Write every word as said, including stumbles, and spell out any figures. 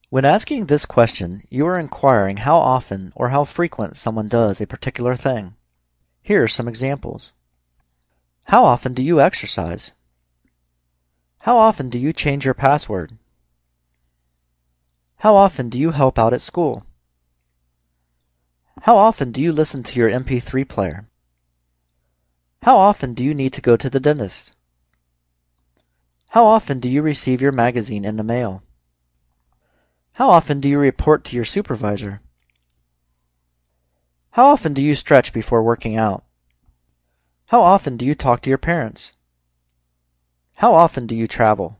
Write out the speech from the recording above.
When asking this question, you are inquiring how often or how frequent someone does a particular thing. Here are some examples. How often do you exercise? How often do you change your password? How often do you help out at school? How often do you listen to your M P three player? How often do you need to go to the dentist? How often do you receive your magazine in the mail? How often do you report to your supervisor? How often do you stretch before working out? How often do you talk to your parents? How often do you travel?